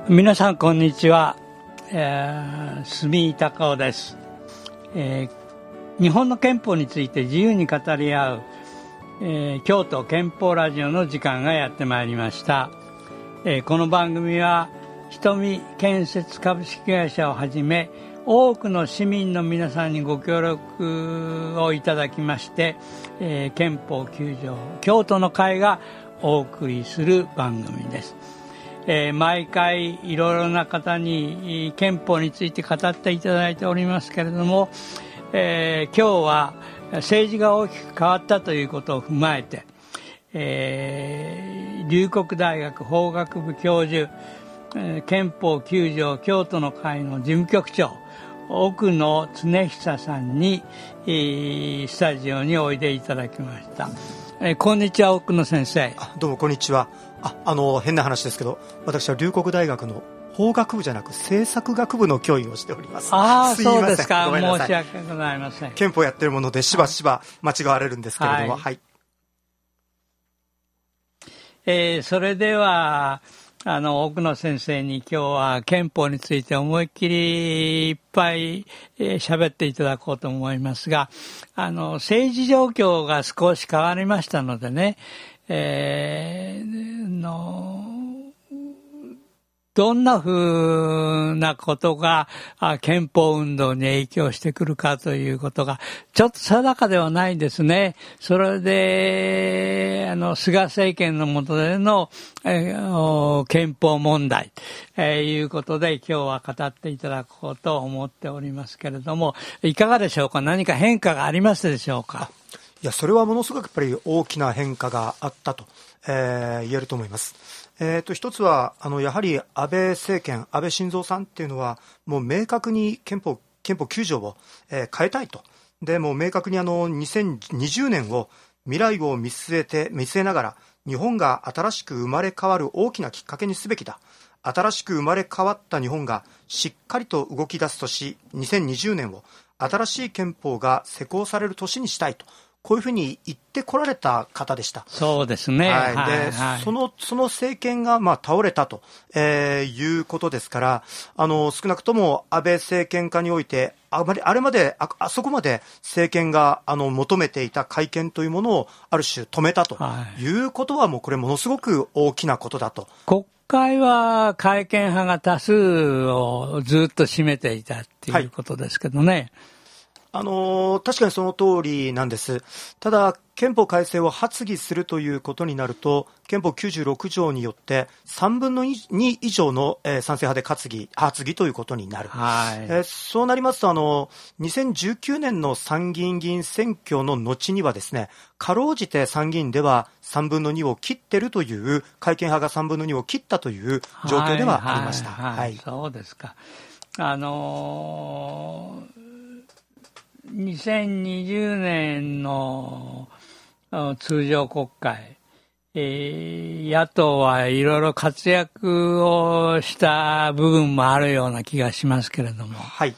皆さんこんにちは、住井隆夫です、日本の憲法について自由に語り合う、京都憲法ラジオの時間がやってまいりました、この番組は瞳建設株式会社をはじめ多くの市民の皆さんにご協力をいただきまして、憲法9条京都の会がお送りする番組です。毎回いろいろな方に憲法について語っていただいておりますけれども、今日は政治が大きく変わったということを踏まえて、龍谷大学法学部教授、憲法9条京都の会の事務局長奥野恒久さんに、スタジオにおいでいただきました。こんにちは、奥野先生。 どうもこんにちは。変な話ですけど、私は龍谷大学の法学部じゃなく政策学部の教員をしております。 すいません。そうですか。申し訳ございません。 憲法やってるものでしばしば間違われるんですけれども、はい。 それでは奥野先生に今日は憲法について思いっきりいっぱい喋っていただこうと思いますが、政治状況が少し変わりましたのでね、どんな風なことが憲法運動に影響してくるかということがちょっと定かではないんですね。それで菅政権の下での、憲法問題いうことで今日は語っていただこうと思っておりますけれども、いかがでしょうか。何か変化がありますでしょうか。 いや、それはものすごくやっぱり大きな変化があったと、言えると思います。一つはやはり安倍政権、安倍晋三さんっていうのはもう明確に憲法9条を、変えたいと。でもう明確に2020年を未来を見据えながら日本が新しく生まれ変わる大きなきっかけにすべきだ。新しく生まれ変わった日本がしっかりと動き出す年、2020年を新しい憲法が施行される年にしたいと、こういうふうに言ってこられた方でした。 そうですね。 はい。で、その政権が倒れたと、いうことですから、少なくとも安倍政権下においてあそこまで政権が求めていた改憲というものをある種止めたということは、もうこれものすごく大きなことだと。 国会は改憲派が多数をずっと占めていたっていうことですけどね。はい、 確かにその通りなんです。ただ憲法改正を発議するということになると、憲法96条によって3分の2以上の賛成派で発議ということになる。はい。そうなりますと2019年の参議院議員選挙の後にはですね、かろうじて参議院では3分の2を切ってるという、改憲派が3分の2を切ったという状況ではありました。 はい。そうですか。2020年の通常国会、野党はいろいろ活躍をした部分もあるような気がしますけれども。 はい。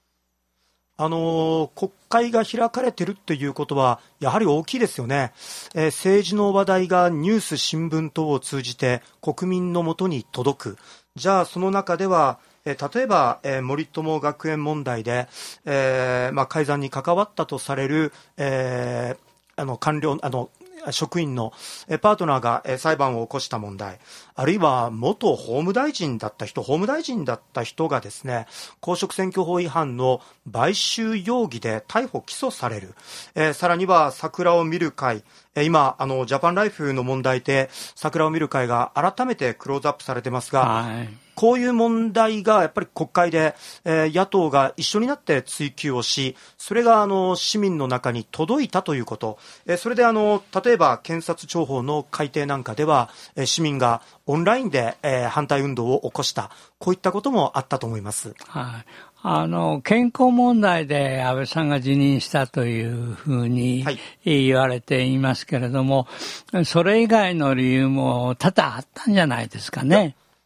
国会が開かれているということはやはり大きいですよね。政治の話題がニュース、新聞等を通じて国民のもとに届く。じゃあその中では例えば、森友学園問題で、改ざんに関わったとされる、官僚職員のパートナーが裁判を起こした問題、あるいは元法務大臣だった人がですね、公職選挙法違反の買収容疑で逮捕・起訴される。さらには桜を見る会、今ジャパンライフの問題で桜を見る会が改めてクローズアップされてますが、はい、こういう問題がやっぱり国会で、野党が一緒になって追及をし、それが市民の中に届いたということ、それで例えば検察庁法の改定なんかでは、市民がオンラインで、反対運動を起こした、こういったこともあったと思います。 はい。健康問題で安倍さんが辞任したというふうに言われていますけれども、それ以外の理由も多々あったんじゃないですかね。 いや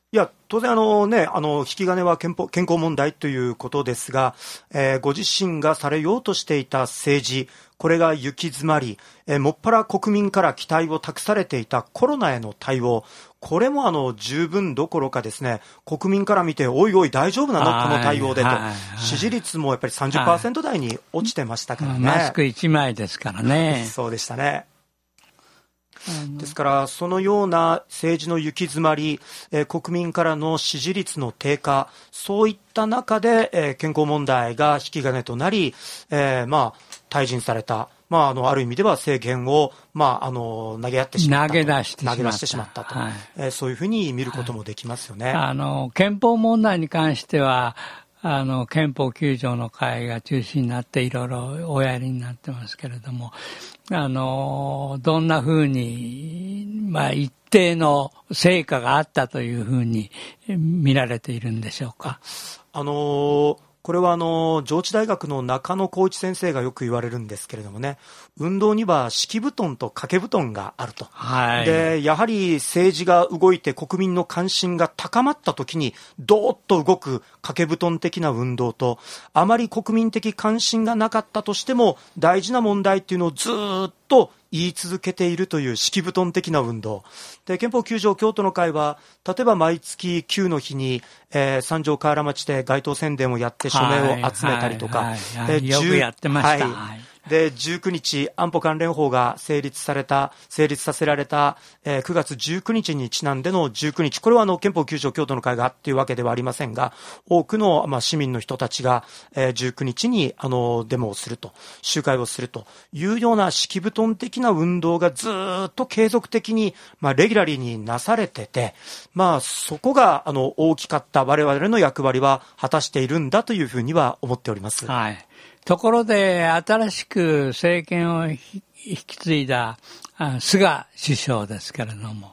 当然引き金は健康問題ということですが、ご自身がされようとしていた政治、これが行き詰まり、もっぱら国民から期待を託されていたコロナへの対応、これも十分どころかですね、国民から見て、おいおい大丈夫なのこの対応でと、支持率もやっぱり 30% 台に落ちてましたからね。 マスク1枚ですからね。 そうでしたね。ですからそのような政治の行き詰まり、国民からの支持率の低下、そういった中で、健康問題が引き金となり、退陣された、ある意味では政権を、投げ出してしまったと、そういうふうに見ることもできますよね。 憲法問題に関しては憲法9条の会が中心になっていろいろおやりになってますけれども、どんなふうに、一定の成果があったというふうに見られているんでしょうか。 これは上智大学の中野浩一先生がよく言われるんですけれどもね、運動には敷布団と掛け布団があると、でやはり政治が動いて国民の関心が高まったときにどーっと動く掛け布団的な運動と、あまり国民的関心がなかったとしても大事な問題っていうのをずっと言い続けているという敷布団的な運動で、憲法9条京都の会は例えば毎月9の日に、三条河原町で街頭宣伝をやって署名を集めたりとか、 よくやってました。 で19日安保関連法が成立させられた、9月19日にちなんでの19日、これは憲法9条京都の会がというわけではありませんが、多くの、市民の人たちが、19日にデモをすると、集会をするというような敷布団的な運動がずっと継続的に、レギュラリーになされてて、そこが大きかった我々の役割は果たしているんだというふうには思っております。 はい。ところで新しく政権を引き継いだ菅首相ですけれども、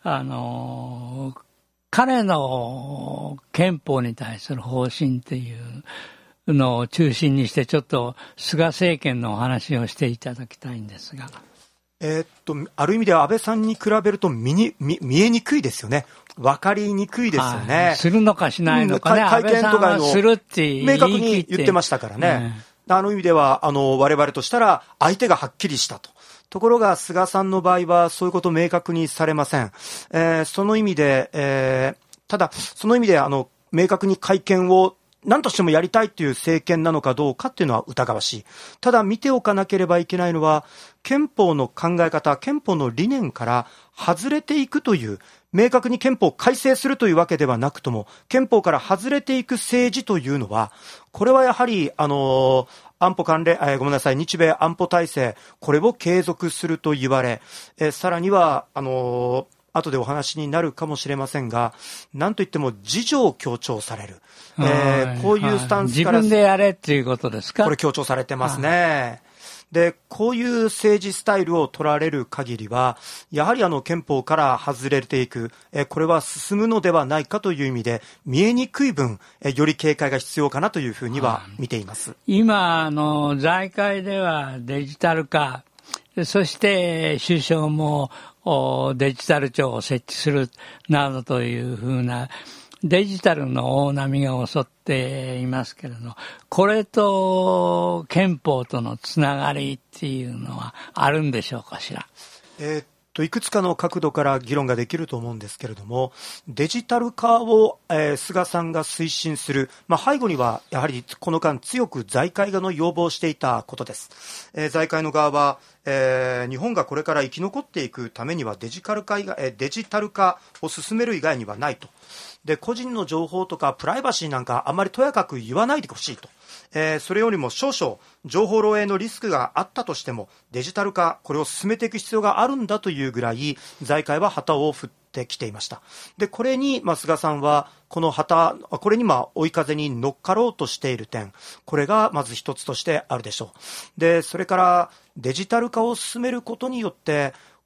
彼の憲法に対する方針っていうのを中心にしてちょっと菅政権のお話をしていただきたいんですが、 ある意味では安倍さんに比べると見えにくいですよね。分かりにくいですよね。 するのかしないのかね。 会見とかのするって明確に言ってましたからね。あの意味では我々としたら相手がはっきりしたと。ところが菅さんの場合はそういうことを明確にされません。その意味で、ただその意味で明確に会見を何としてもやりたいという政権なのかどうかっていうのは疑わしい。ただ見ておかなければいけないのは、憲法の考え方、憲法の理念から外れていくという、明確に憲法を改正するというわけではなくとも、憲法から外れていく政治というのは、これはやはり安保関連、日米安保体制、これを継続すると言われ、さらには後でお話になるかもしれませんが、なんといっても自助を強調される、こういうスタンスから自分でやれっていうことですか。 これ強調されてますね。でこういう政治スタイルを取られる限りは、やはり憲法から外れていく、これは進むのではないかという意味で、見えにくい分、より警戒が必要かなというふうには見ています。 今財界ではデジタル化、そして首相もデジタル庁を設置するなどというふうなデジタルの大波が襲っていますけれど、これと憲法とのつながりっていうのはあるんでしょうかしら。 いくつかの角度から議論ができると思うんですけれども、デジタル化を、菅さんが推進する、背後にはやはりこの間強く財界側の要望していたことです。財界の側は、日本がこれから生き残っていくためにはデジタル化を進める以外にはないと。で個人の情報とかプライバシーなんかあまりとやかく言わないでほしいと。それよりも少々情報漏洩のリスクがあったとしてもデジタル化、これを進めていく必要があるんだというぐらい財界は旗を振ってきていました。でこれに、菅さんはこれに追い風に乗っかろうとしている点、これがまず一つとしてあるでしょう。でそれからデジタル化を進めることによって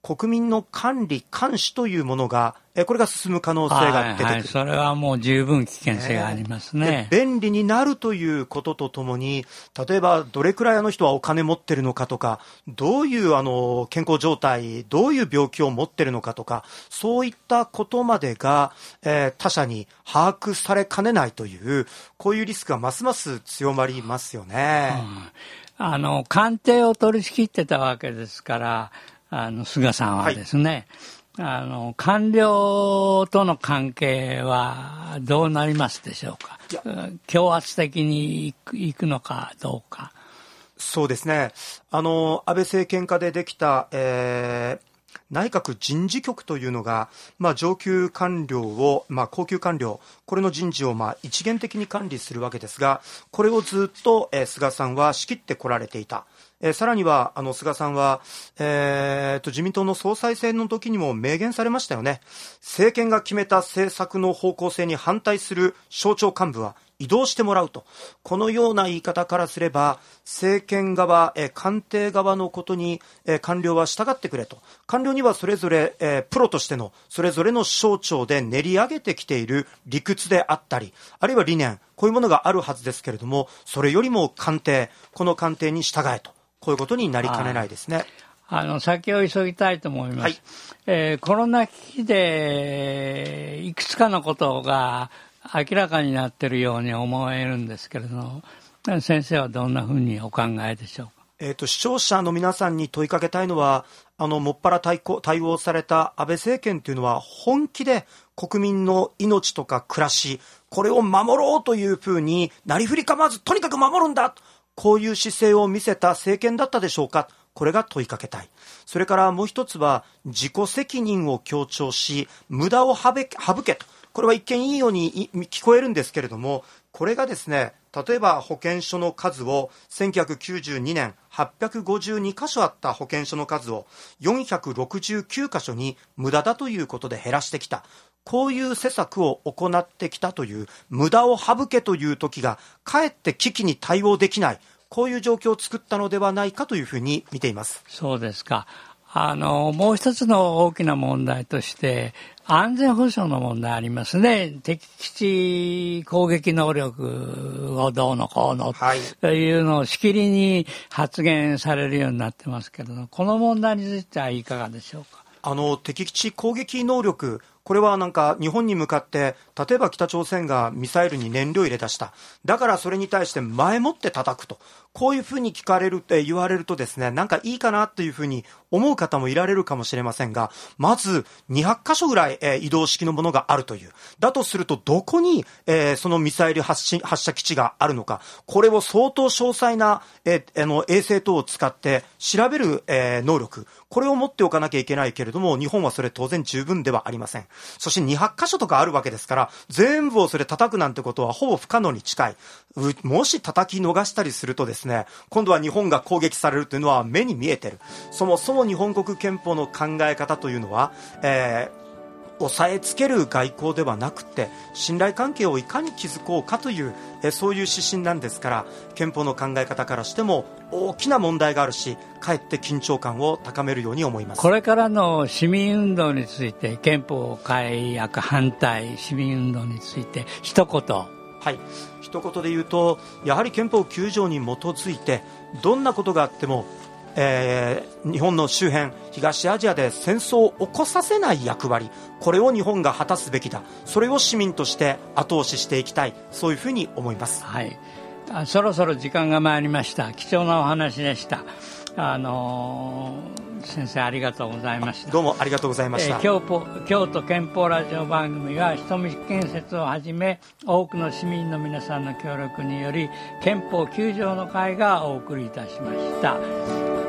国民の管理監視というものがこれが進む可能性が出てくる、 はいはい、それはもう十分危険性がありますね。 便利になるということとともに、例えばどれくらいあの人はお金持ってるのかとか、どういう健康状態、どういう病気を持ってるのかとか、そういったことまでが、他者に把握されかねないという、こういうリスクがますます強まりますよね。 官邸を取り仕切ってたわけですから、菅さんはですね、はい、官僚との関係はどうなりますでしょうか。強圧的にいくのかどうか。 そうですね。安倍政権下でできた、内閣人事局というのが、上級官僚を、高級官僚、これの人事を一元的に管理するわけですが、これをずっと、菅さんは仕切ってこられていた。さらには菅さんは、自民党の総裁選の時にも明言されましたよね。政権が決めた政策の方向性に反対する省庁幹部は移動してもらうと、このような言い方からすれば政権側、官邸側のことに、官僚は従ってくれと。官僚にはそれぞれ、プロとしてのそれぞれの省庁で練り上げてきている理屈であったり、あるいは理念、こういうものがあるはずですけれども、それよりも官邸、この官邸に従えと、こういうことになりかねないですね。 先を急ぎたいと思います、はい。コロナ危機でいくつかのことが明らかになっているように思えるんですけれども、先生はどんなふうにお考えでしょうか。 視聴者の皆さんに問いかけたいのは、もっぱら対応された安倍政権というのは本気で国民の命とか暮らし、これを守ろうというふうになりふり構わずとにかく守るんだ、こういう姿勢を見せた政権だったでしょうか。これが問いかけたい。それからもう一つは自己責任を強調し、無駄を省けと。これは一見いいように聞こえるんですけれども、これがですね、例えば保健所の数を1992年852箇所あった保健所の数を469箇所に無駄だということで減らしてきた。こういう施策を行ってきたという、無駄を省けという時がかえって危機に対応できない、こういう状況を作ったのではないかというふうに見ています。 そうですか。もう一つの大きな問題として安全保障の問題ありますね。敵基地攻撃能力をどうのこうのというのをしきりに発言されるようになってますけれど、この問題についてはいかがでしょうか。 敵基地攻撃能力、これはなんか日本に向かって例えば北朝鮮がミサイルに燃料を入れ出した、だからそれに対して前もって叩くと、こういうふうに言われるとですね、なんかいいかなというふうに思う方もいられるかもしれませんが、まず200箇所ぐらい、移動式のものがあるという。だとするとどこに、そのミサイル発射基地があるのか、これを相当詳細な、衛星等を使って調べる、能力、これを持っておかなきゃいけないけれども、日本はそれ当然十分ではありません。そして200箇所とかあるわけですから、全部をそれ叩くなんてことはほぼ不可能に近い。もし叩き逃したりするとですね、今度は日本が攻撃されるというのは目に見えてる。そもそも日本国憲法の考え方というのは、抑えつける外交ではなくて、信頼関係をいかに築こうかという、そういう指針なんですから、憲法の考え方からしても大きな問題があるし、かえって緊張感を高めるように思います。 これからの市民運動について、憲法改悪反対市民運動について一言。 はい、一言で言うと、やはり憲法9条に基づいてどんなことがあっても、日本の周辺東アジアで戦争を起こさせない役割、これを日本が果たすべきだ。それを市民として後押ししていきたい、そういうふうに思います。 はい、そろそろ時間が参りました。貴重なお話でした。先生ありがとうございました。 どうもありがとうございました。 京都憲法ラジオ番組は人見建設をはじめ多くの市民の皆さんの協力により憲法9条の会がお送りいたしました。